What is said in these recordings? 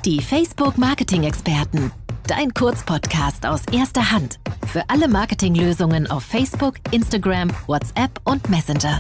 Die Facebook-Marketing-Experten. Dein Kurzpodcast aus erster Hand. Für alle Marketinglösungen auf Facebook, Instagram, WhatsApp und Messenger.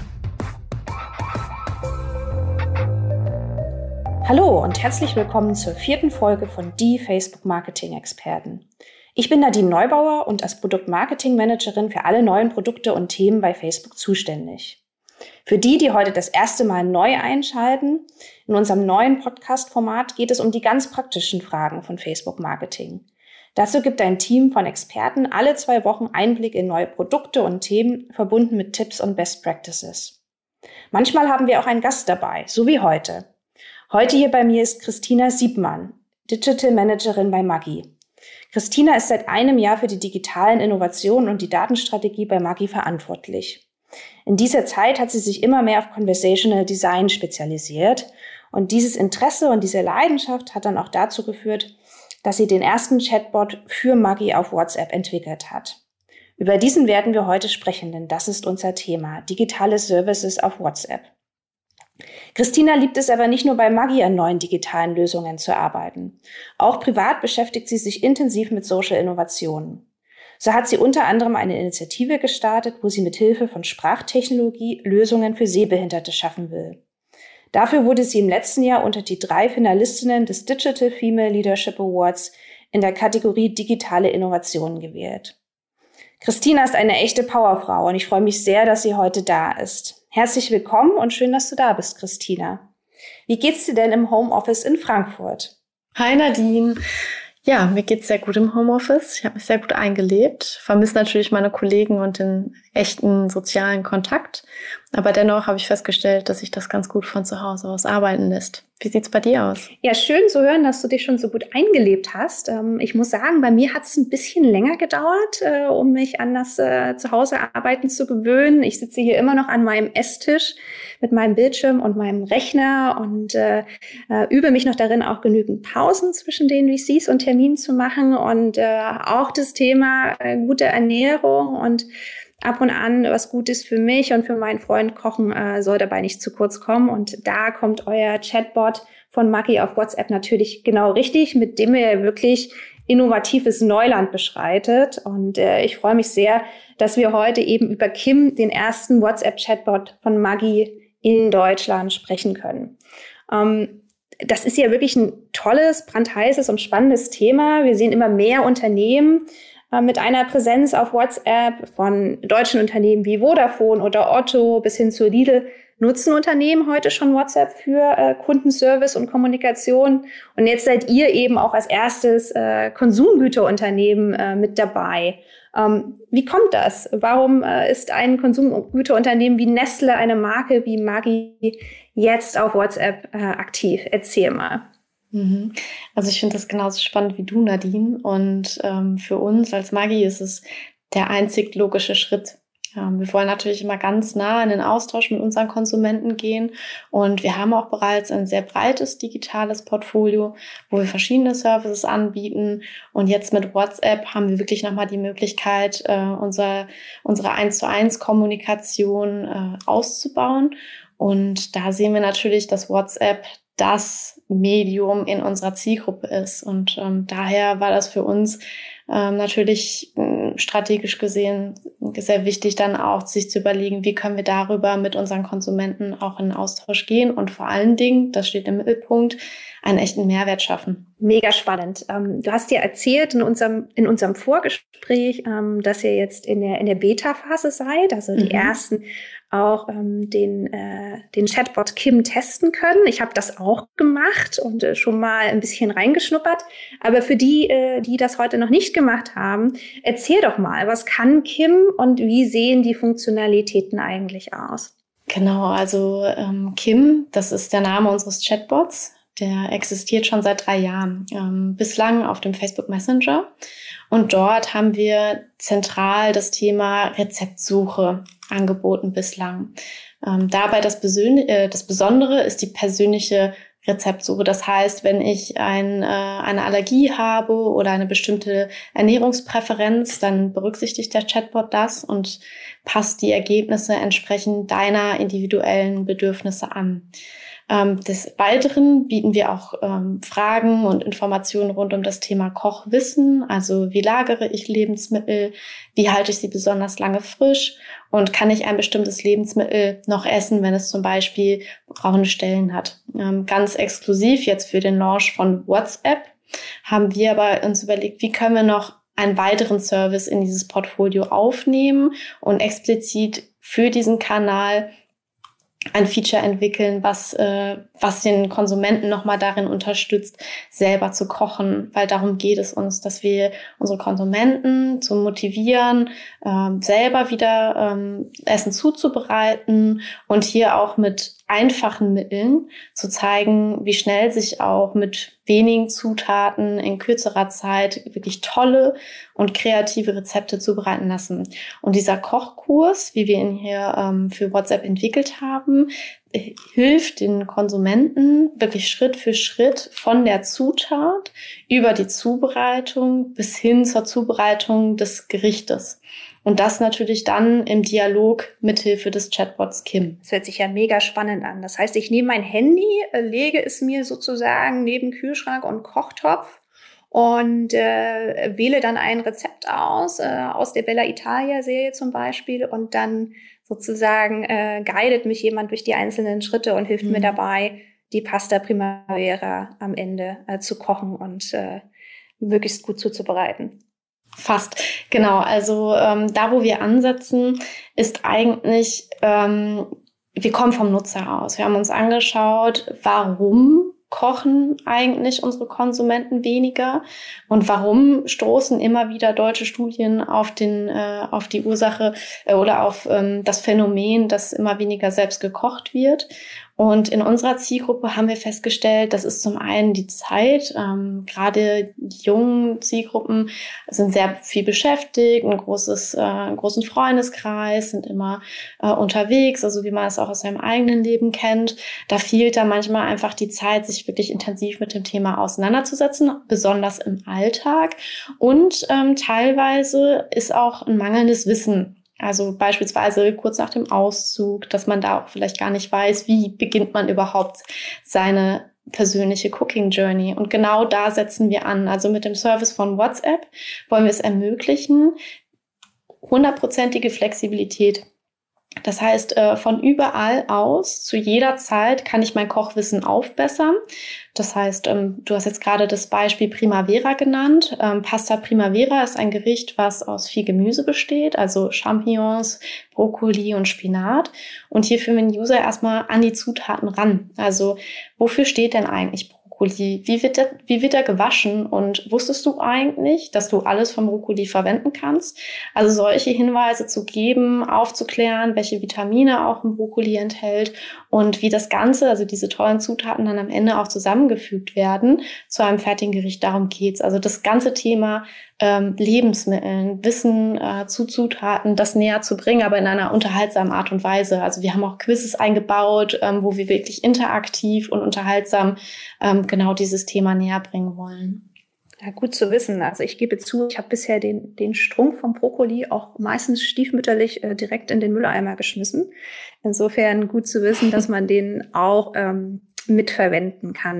Hallo und herzlich willkommen zur 4. Folge von Die Facebook-Marketing-Experten. Ich bin Nadine Neubauer und als Produkt-Marketing-Managerin für alle neuen Produkte und Themen bei Facebook zuständig. Für die heute das erste Mal neu einschalten, in unserem neuen Podcast-Format geht es um die ganz praktischen Fragen von Facebook-Marketing. Dazu gibt ein Team von Experten alle 2 Wochen Einblick in neue Produkte und Themen, verbunden mit Tipps und Best Practices. Manchmal haben wir auch einen Gast dabei, so wie heute. Heute hier bei mir ist Christina Siebmann, Digital Managerin bei Maggi. Christina ist seit einem Jahr für die digitalen Innovationen und die Datenstrategie bei Maggi verantwortlich. In dieser Zeit hat sie sich immer mehr auf Conversational Design spezialisiert und dieses Interesse und diese Leidenschaft hat dann auch dazu geführt, dass sie den ersten Chatbot für Maggi auf WhatsApp entwickelt hat. Über diesen werden wir heute sprechen, denn das ist unser Thema, digitale Services auf WhatsApp. Christina liebt es aber nicht nur bei Maggi an neuen digitalen Lösungen zu arbeiten. Auch privat beschäftigt sie sich intensiv mit Social Innovationen. So hat sie unter anderem eine Initiative gestartet, wo sie mit Hilfe von Sprachtechnologie Lösungen für Sehbehinderte schaffen will. Dafür wurde sie im letzten Jahr unter die 3 Finalistinnen des Digital Female Leadership Awards in der Kategorie Digitale Innovationen gewählt. Christina ist eine echte Powerfrau und ich freue mich sehr, dass sie heute da ist. Herzlich willkommen und schön, dass du da bist, Christina. Wie geht's dir denn im Homeoffice in Frankfurt? Hi Nadine. Ja, mir geht's sehr gut im Homeoffice. Ich habe mich sehr gut eingelebt. Vermisse natürlich meine Kollegen und den echten sozialen Kontakt. Aber dennoch habe ich festgestellt, dass sich das ganz gut von zu Hause aus arbeiten lässt. Wie sieht's bei dir aus? Ja, schön zu hören, dass du dich schon so gut eingelebt hast. Ich muss sagen, bei mir hat es ein bisschen länger gedauert, um mich an das Zuhause-Arbeiten zu gewöhnen. Ich sitze hier immer noch an meinem Esstisch mit meinem Bildschirm und meinem Rechner und übe mich noch darin, auch genügend Pausen zwischen den VCs und Terminen zu machen und auch das Thema gute Ernährung und ab und an was Gutes für mich und für meinen Freund kochen soll dabei nicht zu kurz kommen. Und da kommt euer Chatbot von Maggi auf WhatsApp natürlich genau richtig, mit dem ihr wirklich innovatives Neuland beschreitet. Und ich freue mich sehr, dass wir heute eben über Kim, den ersten WhatsApp-Chatbot von Maggi in Deutschland, sprechen können. Das ist ja wirklich ein tolles, brandheißes und spannendes Thema. Wir sehen immer mehr Unternehmen mit einer Präsenz auf WhatsApp, von deutschen Unternehmen wie Vodafone oder Otto bis hin zu Lidl, nutzen Unternehmen heute schon WhatsApp für Kundenservice und Kommunikation. Und jetzt seid ihr eben auch als erstes Konsumgüterunternehmen mit dabei. Wie kommt das? Warum ist ein Konsumgüterunternehmen wie Nestle, eine Marke wie Maggi, jetzt auf WhatsApp aktiv? Erzähl mal. Also ich finde das genauso spannend wie du, Nadine. Und für uns als Maggi ist es der einzig logische Schritt. Wir wollen natürlich immer ganz nah in den Austausch mit unseren Konsumenten gehen. Und wir haben auch bereits ein sehr breites digitales Portfolio, wo wir verschiedene Services anbieten. Und jetzt mit WhatsApp haben wir wirklich nochmal die Möglichkeit, unsere 1:1 Kommunikation auszubauen. Und da sehen wir natürlich, dass WhatsApp das Medium in unserer Zielgruppe ist. Und daher war das für uns natürlich strategisch gesehen sehr wichtig, dann auch sich zu überlegen, wie können wir darüber mit unseren Konsumenten auch in Austausch gehen und vor allen Dingen, das steht im Mittelpunkt, einen echten Mehrwert schaffen. Mega spannend. Du hast ja erzählt in unserem Vorgespräch, dass ihr jetzt in der Beta-Phase seid, also die ersten auch den Chatbot Kim testen können. Ich habe das auch gemacht und schon mal ein bisschen reingeschnuppert. Aber für die das heute noch nicht gemacht haben, erzähl doch mal, was kann Kim und wie sehen die Funktionalitäten eigentlich aus? Genau, also Kim, das ist der Name unseres Chatbots. Der existiert schon seit 3 Jahren, bislang auf dem Facebook Messenger. Und dort haben wir zentral das Thema Rezeptsuche angeboten bislang. Dabei das Besondere ist die persönliche Rezeptsuche. Das heißt, wenn ich eine Allergie habe oder eine bestimmte Ernährungspräferenz, dann berücksichtigt der Chatbot das und passt die Ergebnisse entsprechend deiner individuellen Bedürfnisse an. Des Weiteren bieten wir auch Fragen und Informationen rund um das Thema Kochwissen. Also wie lagere ich Lebensmittel? Wie halte ich sie besonders lange frisch? Und kann ich ein bestimmtes Lebensmittel noch essen, wenn es zum Beispiel braune Stellen hat? Ganz exklusiv jetzt für den Launch von WhatsApp haben wir aber uns überlegt, wie können wir noch einen weiteren Service in dieses Portfolio aufnehmen und explizit für diesen Kanal ein Feature entwickeln, was den Konsumenten nochmal darin unterstützt, selber zu kochen. Weil darum geht es uns, dass wir unsere Konsumenten zu motivieren, selber wieder Essen zuzubereiten und hier auch mit einfachen Mitteln zu zeigen, wie schnell sich auch mit wenigen Zutaten in kürzerer Zeit wirklich tolle und kreative Rezepte zubereiten lassen. Und dieser Kochkurs, wie wir ihn hier für WhatsApp entwickelt haben, hilft den Konsumenten wirklich Schritt für Schritt von der Zutat über die Zubereitung bis hin zur Zubereitung des Gerichtes. Und das natürlich dann im Dialog mithilfe des Chatbots Kim. Das hört sich ja mega spannend an. Das heißt, ich nehme mein Handy, lege es mir sozusagen neben Kühlschrank und Kochtopf und wähle dann ein Rezept aus der Bella Italia-Serie zum Beispiel. Und dann sozusagen guidet mich jemand durch die einzelnen Schritte und hilft mir dabei, die Pasta Primavera am Ende zu kochen und möglichst gut zuzubereiten. Fast, genau. Also da, wo wir ansetzen, ist eigentlich, wir kommen vom Nutzer aus. Wir haben uns angeschaut, warum kochen eigentlich unsere Konsumenten weniger und warum stoßen immer wieder deutsche Studien auf die Ursache oder auf das Phänomen, dass immer weniger selbst gekocht wird. Und in unserer Zielgruppe haben wir festgestellt, das ist zum einen die Zeit. Gerade die jungen Zielgruppen sind sehr viel beschäftigt, einen großen Freundeskreis, sind immer unterwegs, also wie man es auch aus seinem eigenen Leben kennt. Da fehlt da manchmal einfach die Zeit, sich wirklich intensiv mit dem Thema auseinanderzusetzen, besonders im Alltag. Und teilweise ist auch ein mangelndes Wissen. Also beispielsweise kurz nach dem Auszug, dass man da auch vielleicht gar nicht weiß, wie beginnt man überhaupt seine persönliche Cooking Journey. Und genau da setzen wir an. Also mit dem Service von WhatsApp wollen wir es ermöglichen, 100%ige Flexibilität. Das heißt, von überall aus, zu jeder Zeit kann ich mein Kochwissen aufbessern. Das heißt, du hast jetzt gerade das Beispiel Primavera genannt. Pasta Primavera ist ein Gericht, was aus viel Gemüse besteht, also Champignons, Brokkoli und Spinat. Und hier führen wir den User erstmal an die Zutaten ran. Also wofür steht denn eigentlich Brokkoli? Wie wird er gewaschen? Und wusstest du eigentlich, dass du alles vom Brokkoli verwenden kannst? Also solche Hinweise zu geben, aufzuklären, welche Vitamine auch ein Brokkoli enthält und wie das Ganze, also diese tollen Zutaten dann am Ende auch zusammengefügt werden zu einem fertigen Gericht. Darum geht's. Also das ganze Thema Lebensmitteln, Wissen zu Zutaten, das näher zu bringen, aber in einer unterhaltsamen Art und Weise. Also wir haben auch Quizzes eingebaut, wo wir wirklich interaktiv und unterhaltsam genau dieses Thema näher bringen wollen. Ja, gut zu wissen. Also ich gebe zu, ich habe bisher den Strunk vom Brokkoli auch meistens stiefmütterlich direkt in den Mülleimer geschmissen. Insofern gut zu wissen, dass man den auch mitverwenden kann.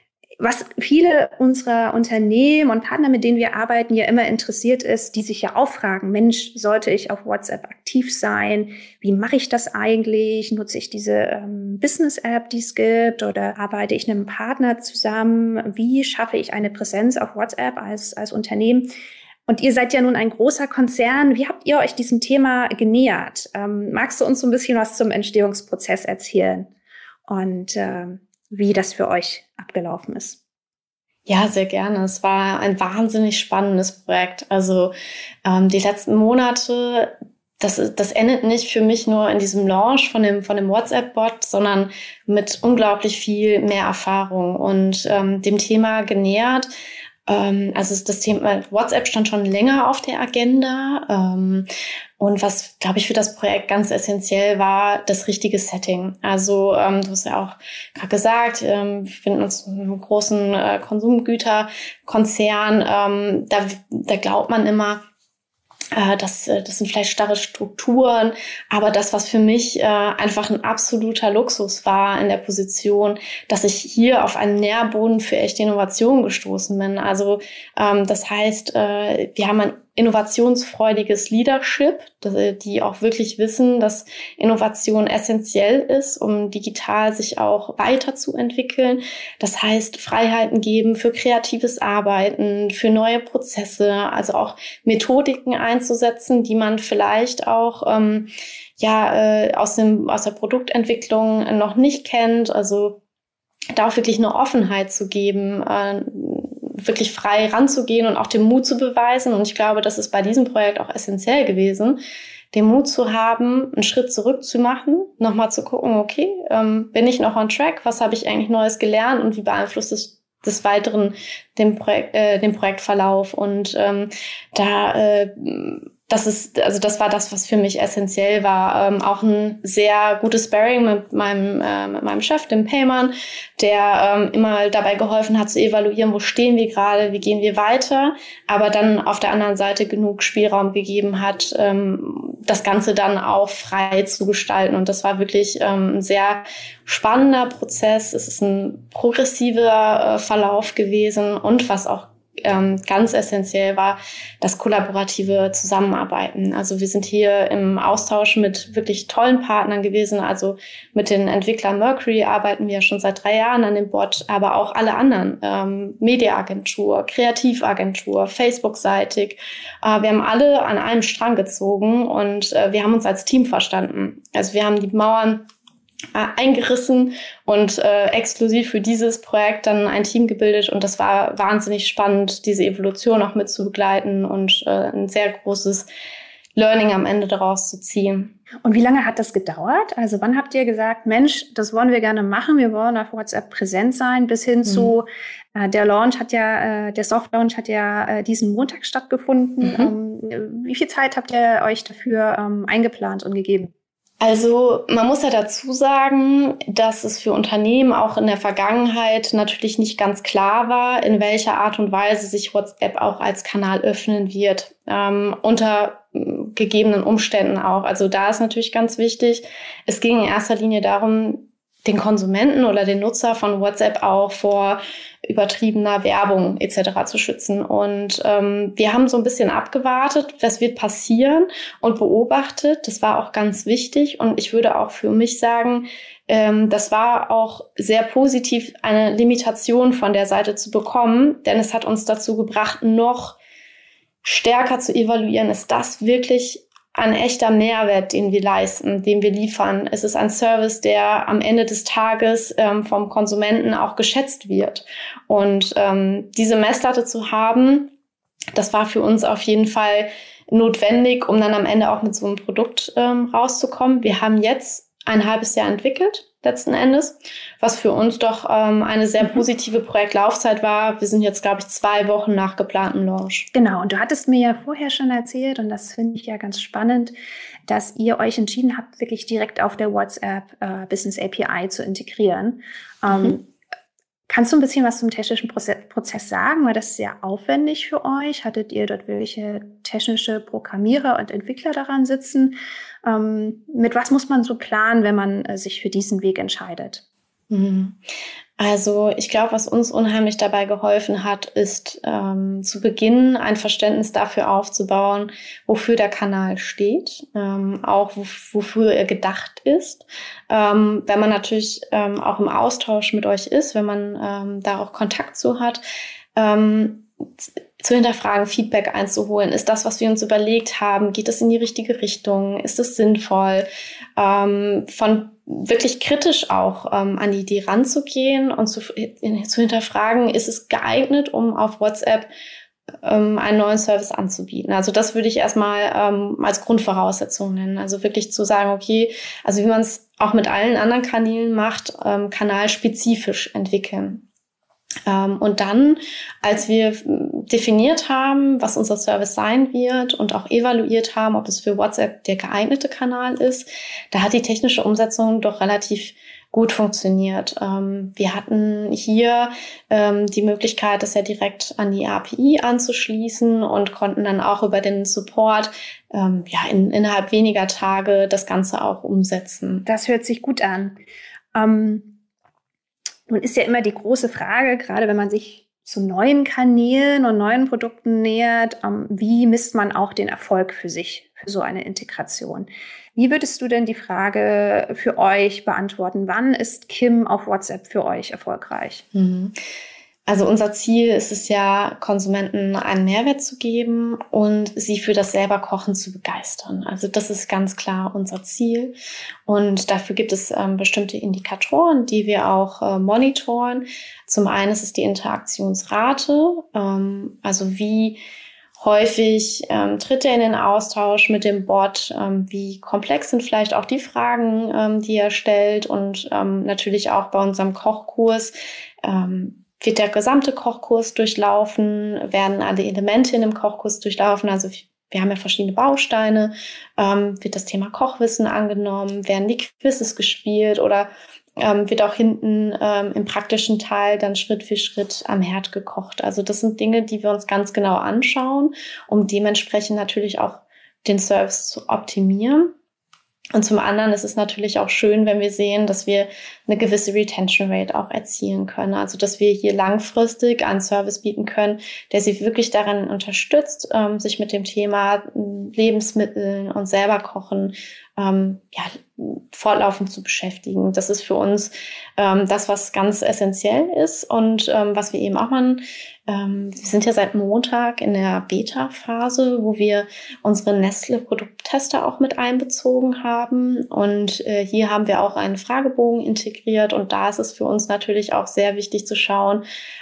Was viele unserer Unternehmen und Partner, mit denen wir arbeiten, ja immer interessiert ist, die sich ja auch fragen, Mensch, sollte ich auf WhatsApp aktiv sein? Wie mache ich das eigentlich? Nutze ich diese Business-App, die es gibt? Oder arbeite ich mit einem Partner zusammen? Wie schaffe ich eine Präsenz auf WhatsApp als Unternehmen? Und ihr seid ja nun ein großer Konzern. Wie habt ihr euch diesem Thema genähert? Magst du uns so ein bisschen was zum Entstehungsprozess erzählen? Und wie das für euch abgelaufen ist. Ja, sehr gerne. Es war ein wahnsinnig spannendes Projekt. Also die letzten Monate, das endet nicht für mich nur in diesem Launch von dem WhatsApp-Bot, sondern mit unglaublich viel mehr Erfahrung und dem Thema genähert. Also das Thema WhatsApp stand schon länger auf der Agenda. Und was, glaube ich, für das Projekt ganz essentiell war, das richtige Setting. Also du hast ja auch gerade gesagt, wir befinden uns in einem großen Konsumgüterkonzern. Da glaubt man immer, Das sind vielleicht starre Strukturen, aber das, was für mich einfach ein absoluter Luxus war in der Position, dass ich hier auf einen Nährboden für echte Innovation gestoßen bin. Also das heißt, wir haben ein innovationsfreudiges Leadership, die auch wirklich wissen, dass Innovation essentiell ist, um digital sich auch weiterzuentwickeln. Das heißt, Freiheiten geben für kreatives Arbeiten, für neue Prozesse, also auch Methodiken einzusetzen, die man vielleicht auch aus der Produktentwicklung noch nicht kennt. Also da auch wirklich eine Offenheit zu geben, wirklich frei ranzugehen und auch den Mut zu beweisen. Und ich glaube, das ist bei diesem Projekt auch essentiell gewesen, den Mut zu haben, einen Schritt zurück zu machen, nochmal zu gucken, okay, bin ich noch on track? Was habe ich eigentlich Neues gelernt und wie beeinflusst es des Weiteren den Projektverlauf? Und das war das, was für mich essentiell war. Auch ein sehr gutes Sparring mit meinem Chef, dem Payman, der immer dabei geholfen hat zu evaluieren, wo stehen wir gerade, wie gehen wir weiter, aber dann auf der anderen Seite genug Spielraum gegeben hat, das Ganze dann auch frei zu gestalten. Und das war wirklich ein sehr spannender Prozess. Es ist ein progressiver Verlauf gewesen und was auch ganz essentiell war, das kollaborative Zusammenarbeiten. Also wir sind hier im Austausch mit wirklich tollen Partnern gewesen. Also mit den Entwicklern Mercury arbeiten wir schon seit 3 Jahren an dem Bot, aber auch alle anderen, Mediaagentur, Kreativagentur, Facebook-seitig. Wir haben alle an einem Strang gezogen und wir haben uns als Team verstanden. Also wir haben die Mauern eingerissen und exklusiv für dieses Projekt dann ein Team gebildet und das war wahnsinnig spannend, diese Evolution auch mit zu begleiten und ein sehr großes Learning am Ende daraus zu ziehen. Und wie lange hat das gedauert? Also wann habt ihr gesagt, Mensch, das wollen wir gerne machen, wir wollen auf WhatsApp präsent sein, bis hin zu der Soft-Launch hat ja diesen Montag stattgefunden. Wie viel Zeit habt ihr euch dafür eingeplant und gegeben? Also man muss ja dazu sagen, dass es für Unternehmen auch in der Vergangenheit natürlich nicht ganz klar war, in welcher Art und Weise sich WhatsApp auch als Kanal öffnen wird, unter gegebenen Umständen auch. Also da ist natürlich ganz wichtig, es ging in erster Linie darum, den Konsumenten oder den Nutzer von WhatsApp auch vor übertriebener Werbung etc. zu schützen. Und wir haben so ein bisschen abgewartet, was wird passieren und beobachtet. Das war auch ganz wichtig. Und ich würde auch für mich sagen, das war auch sehr positiv, eine Limitation von der Seite zu bekommen, denn es hat uns dazu gebracht, noch stärker zu evaluieren, ist das wirklich ein echter Mehrwert, den wir leisten, den wir liefern. Es ist ein Service, der am Ende des Tages vom Konsumenten auch geschätzt wird. Und diese Messlatte zu haben, das war für uns auf jeden Fall notwendig, um dann am Ende auch mit so einem Produkt rauszukommen. Wir haben jetzt ein halbes Jahr entwickelt, letzten Endes, was für uns doch eine sehr positive Projektlaufzeit war. Wir sind jetzt, glaube ich, 2 Wochen nach geplantem Launch. Genau, und du hattest mir ja vorher schon erzählt, und das finde ich ja ganz spannend, dass ihr euch entschieden habt, wirklich direkt auf der WhatsApp Business API zu integrieren. Kannst du ein bisschen was zum technischen Prozess sagen? War das sehr aufwendig für euch? Hattet ihr dort welche technische Programmierer und Entwickler daran sitzen? Mit was muss man so planen, wenn man sich für diesen Weg entscheidet? Also ich glaube, was uns unheimlich dabei geholfen hat, ist zu Beginn ein Verständnis dafür aufzubauen, wofür der Kanal steht, auch wofür er gedacht ist. Wenn man natürlich auch im Austausch mit euch ist, wenn man da auch Kontakt zu hat, zu hinterfragen, Feedback einzuholen. Ist das, was wir uns überlegt haben, geht es in die richtige Richtung? Ist es sinnvoll? Von wirklich kritisch auch an die Idee ranzugehen und zu hinterfragen, ist es geeignet, um auf WhatsApp einen neuen Service anzubieten. Also das würde ich erstmal als Grundvoraussetzung nennen. Also wirklich zu sagen, okay, also wie man es auch mit allen anderen Kanälen macht, kanalspezifisch entwickeln. Und dann, als wir definiert haben, was unser Service sein wird und auch evaluiert haben, ob es für WhatsApp der geeignete Kanal ist, da hat die technische Umsetzung doch relativ gut funktioniert. Wir hatten hier die Möglichkeit, das ja direkt an die API anzuschließen und konnten dann auch über den Support innerhalb weniger Tage das Ganze auch umsetzen. Das hört sich gut an. Nun ist ja immer die große Frage, gerade wenn man sich zu neuen Kanälen und neuen Produkten nähert, wie misst man auch den Erfolg für sich, für so eine Integration? Wie würdest du denn die Frage für euch beantworten? Wann ist Kim auf WhatsApp für euch erfolgreich? Also unser Ziel ist es ja, Konsumenten einen Mehrwert zu geben und sie für das selber Kochen zu begeistern. Also das ist ganz klar unser Ziel. Und dafür gibt es bestimmte Indikatoren, die wir auch monitoren. Zum einen ist es die Interaktionsrate, also wie häufig tritt er in den Austausch mit dem Bot, wie komplex sind vielleicht auch die Fragen, die er stellt, und natürlich auch bei unserem Kochkurs wird der gesamte Kochkurs durchlaufen, werden alle Elemente in dem Kochkurs durchlaufen, also wir haben ja verschiedene Bausteine, wird das Thema Kochwissen angenommen, werden die Quizzes gespielt oder wird auch hinten im praktischen Teil dann Schritt für Schritt am Herd gekocht. Also das sind Dinge, die wir uns ganz genau anschauen, um dementsprechend natürlich auch den Service zu optimieren. Und zum anderen ist es natürlich auch schön, wenn wir sehen, dass wir eine gewisse Retention Rate auch erzielen können. Also dass wir hier langfristig einen Service bieten können, der sie wirklich darin unterstützt, sich mit dem Thema Lebensmitteln und selber kochen fortlaufend zu beschäftigen. Das ist für uns das, was ganz essentiell ist und was wir eben auch machen. Wir sind ja seit Montag in der Beta-Phase, wo wir unsere Nestle-Produkttester auch mit einbezogen haben. Und hier haben wir auch einen Fragebogen integriert. Und da ist es für uns natürlich auch sehr wichtig zu schauen,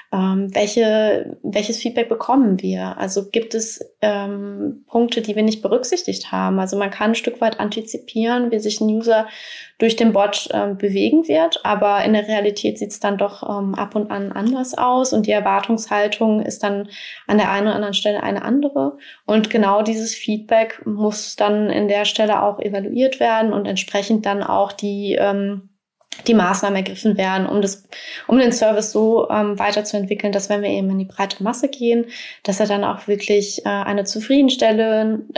welches Feedback bekommen wir? Also gibt es Punkte, die wir nicht berücksichtigt haben? Also man kann ein Stück weit antizipieren, wie sich ein User durch den Bot bewegen wird, aber in der Realität sieht es dann doch ab und an anders aus und die Erwartungshaltung ist dann an der einen oder anderen Stelle eine andere. Und genau dieses Feedback muss dann in der Stelle auch evaluiert werden und entsprechend dann auch die Maßnahmen ergriffen werden, um den Service so weiterzuentwickeln, dass wenn wir eben in die breite Masse gehen, dass er dann auch wirklich eine zufriedenstellende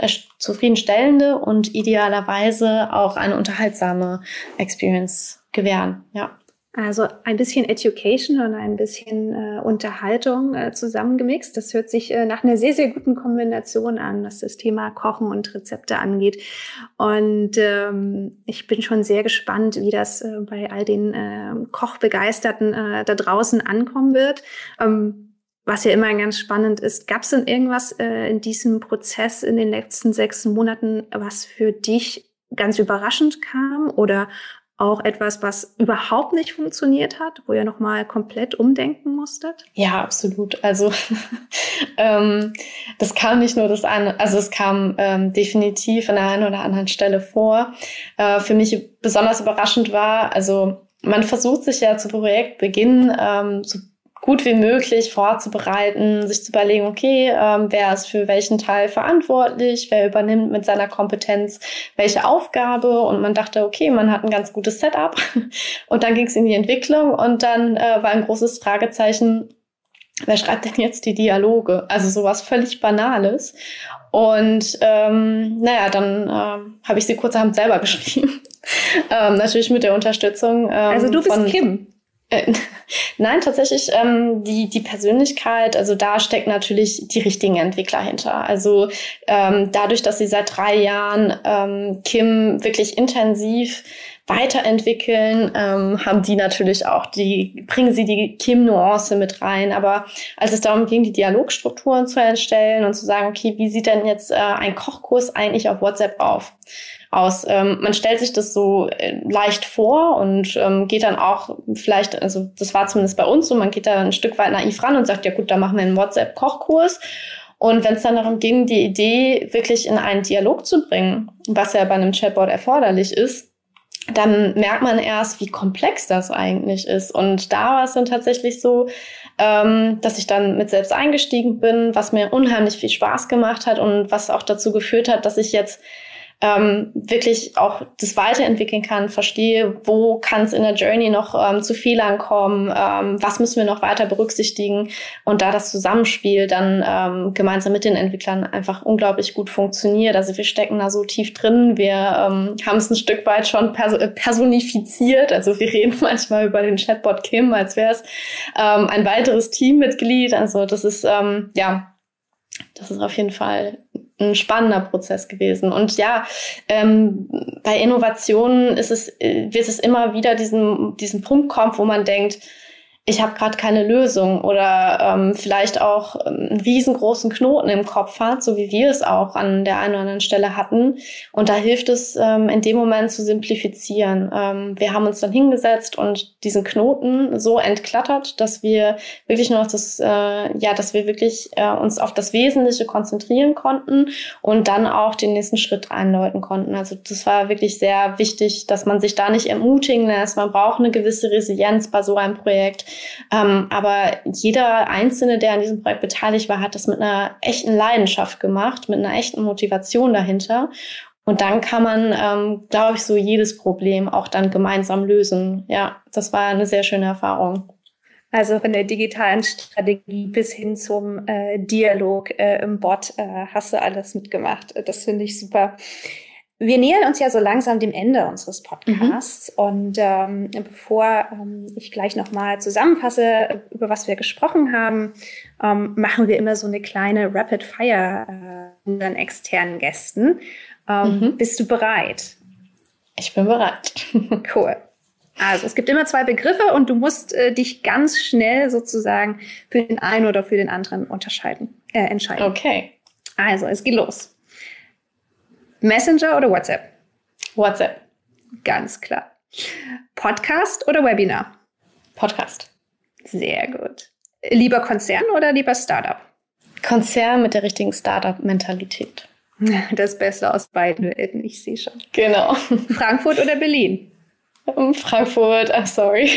und idealerweise auch eine unterhaltsame Experience gewähren. Ja. Also ein bisschen Education und ein bisschen Unterhaltung zusammengemixt. Das hört sich nach einer sehr, sehr guten Kombination an, was das Thema Kochen und Rezepte angeht. Und ich bin schon sehr gespannt, wie das bei all den Kochbegeisterten da draußen ankommen wird. Was ja immer ganz spannend ist, gab es denn irgendwas in diesem Prozess in den letzten 6 Monaten, was für dich ganz überraschend kam oder auch etwas, was überhaupt nicht funktioniert hat, wo ihr nochmal komplett umdenken musstet? Ja, absolut. Also das kam nicht nur das eine, also es kam definitiv an der einen oder anderen Stelle vor. Für mich besonders überraschend war, also man versucht sich ja zu Projektbeginn so gut wie möglich vorzubereiten, sich zu überlegen, okay, wer ist für welchen Teil verantwortlich, wer übernimmt mit seiner Kompetenz welche Aufgabe, und man dachte, okay, man hat ein ganz gutes Setup, und dann ging es in die Entwicklung und dann war ein großes Fragezeichen, wer schreibt denn jetzt die Dialoge? Also sowas völlig Banales. Und dann habe ich sie kurzerhand selber geschrieben, natürlich mit der Unterstützung also du bist Kim? Nein, tatsächlich die Persönlichkeit, also da steckt natürlich die richtigen Entwickler hinter. Also dadurch, dass sie seit 3 Jahren Kim wirklich intensiv weiterentwickeln, haben die natürlich auch bringen sie die Kim-Nuance mit rein. Aber als es darum ging, die Dialogstrukturen zu erstellen und zu sagen, okay, wie sieht denn jetzt ein Kochkurs eigentlich auf WhatsApp aus? Man stellt sich das so leicht vor und geht dann auch vielleicht, also das war zumindest bei uns so, man geht da ein Stück weit naiv ran und sagt, ja gut, dann machen wir einen WhatsApp-Kochkurs. Und wenn es dann darum ging, die Idee wirklich in einen Dialog zu bringen, was ja bei einem Chatbot erforderlich ist, dann merkt man erst, wie komplex das eigentlich ist. Und da war es dann tatsächlich so, dass ich dann mit selbst eingestiegen bin, was mir unheimlich viel Spaß gemacht hat und was auch dazu geführt hat, dass ich jetzt wirklich auch das weiterentwickeln kann, verstehe, wo kann es in der Journey noch zu Fehlern kommen, was müssen wir noch weiter berücksichtigen und da das Zusammenspiel dann gemeinsam mit den Entwicklern einfach unglaublich gut funktioniert. Also wir stecken da so tief drin, wir haben es ein Stück weit schon personifiziert, also wir reden manchmal über den Chatbot Kim, als wäre es ein weiteres Teammitglied, also das ist das ist auf jeden Fall ein spannender Prozess gewesen. Und ja, bei Innovationen wird es immer wieder diesen Punkt kommen, wo man denkt, ich habe gerade keine Lösung oder vielleicht auch einen riesengroßen Knoten im Kopf hat, so wie wir es auch an der einen oder anderen Stelle hatten. Und da hilft es, in dem Moment zu simplifizieren. Wir haben uns dann hingesetzt und diesen Knoten so entklattert, dass wir wirklich nur noch dass wir wirklich uns auf das Wesentliche konzentrieren konnten und dann auch den nächsten Schritt einläuten konnten. Also das war wirklich sehr wichtig, dass man sich da nicht ermutigen lässt. Man braucht eine gewisse Resilienz bei so einem Projekt. Aber jeder Einzelne, der an diesem Projekt beteiligt war, hat das mit einer echten Leidenschaft gemacht, mit einer echten Motivation dahinter. Und dann kann man, glaube ich, so jedes Problem auch dann gemeinsam lösen. Ja, das war eine sehr schöne Erfahrung. Also von der digitalen Strategie bis hin zum Dialog im Bot hast du alles mitgemacht. Das finde ich super. Wir nähern uns ja so langsam dem Ende unseres Podcasts. Und bevor ich gleich nochmal zusammenfasse, über was wir gesprochen haben, machen wir immer so eine kleine Rapid Fire unseren externen Gästen. Bist du bereit? Ich bin bereit. Cool. Also es gibt immer 2 Begriffe und du musst dich ganz schnell sozusagen für den einen oder für den anderen entscheiden. Okay. Also es geht los. Messenger oder WhatsApp? WhatsApp. Ganz klar. Podcast oder Webinar? Podcast. Sehr gut. Lieber Konzern oder lieber Startup? Konzern mit der richtigen Startup-Mentalität. Das Beste aus beiden Welten, ich sehe schon. Genau. Frankfurt oder Berlin? Frankfurt, I'm sorry.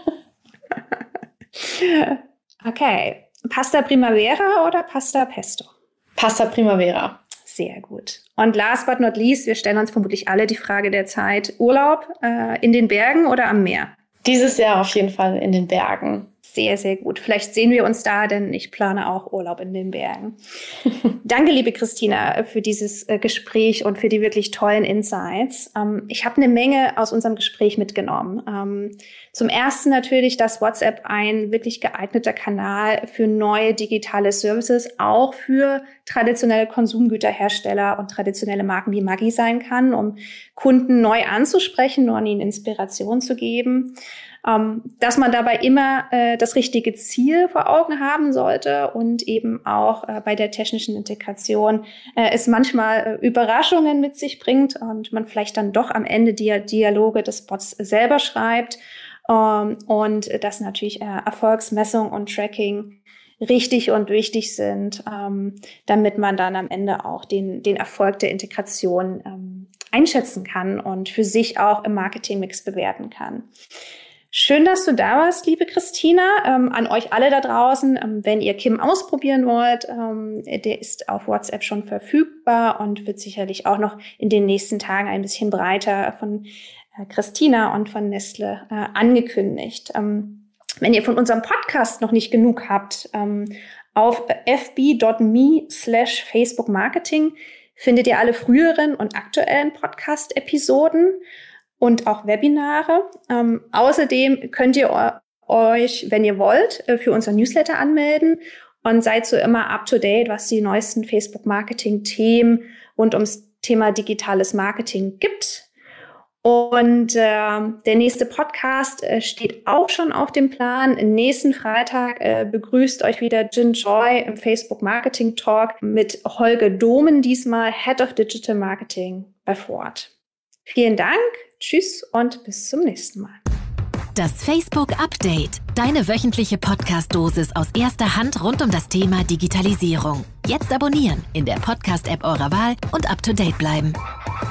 Okay. Pasta Primavera oder Pasta Pesto? Pasta Primavera. Sehr gut. Und last but not least, wir stellen uns vermutlich alle die Frage der Zeit. Urlaub in den Bergen oder am Meer? Dieses Jahr auf jeden Fall in den Bergen. Sehr, sehr gut. Vielleicht sehen wir uns da, denn ich plane auch Urlaub in den Bergen. Danke, liebe Christina, für dieses Gespräch und für die wirklich tollen Insights. Ich habe eine Menge aus unserem Gespräch mitgenommen. Zum Ersten natürlich, dass WhatsApp ein wirklich geeigneter Kanal für neue digitale Services, auch für traditionelle Konsumgüterhersteller und traditionelle Marken wie Maggi sein kann, um Kunden neu anzusprechen und ihnen Inspiration zu geben. Dass man dabei immer das richtige Ziel vor Augen haben sollte und eben auch bei der technischen Integration es manchmal Überraschungen mit sich bringt und man vielleicht dann doch am Ende die Dialoge des Bots selber schreibt und dass natürlich Erfolgsmessung und Tracking richtig und wichtig sind, damit man dann am Ende auch den Erfolg der Integration einschätzen kann und für sich auch im Marketingmix bewerten kann. Schön, dass du da warst, liebe Christina. An euch alle da draußen, wenn ihr Kim ausprobieren wollt, der ist auf WhatsApp schon verfügbar und wird sicherlich auch noch in den nächsten Tagen ein bisschen breiter von Christina und von Nestle angekündigt. Wenn ihr von unserem Podcast noch nicht genug habt, auf fb.me/Facebook-Marketing findet ihr alle früheren und aktuellen Podcast-Episoden und auch Webinare. Außerdem könnt ihr euch, wenn ihr wollt, für unser Newsletter anmelden und seid so immer up to date, was die neuesten Facebook-Marketing-Themen rund ums Thema digitales Marketing gibt. Und der nächste Podcast steht auch schon auf dem Plan. Nächsten Freitag begrüßt euch wieder Jin Joy im Facebook Marketing Talk mit Holger Domen, diesmal Head of Digital Marketing bei Ford. Vielen Dank, tschüss und bis zum nächsten Mal. Das Facebook Update, deine wöchentliche Podcast-Dosis aus erster Hand rund um das Thema Digitalisierung. Jetzt abonnieren in der Podcast-App eurer Wahl und up to date bleiben.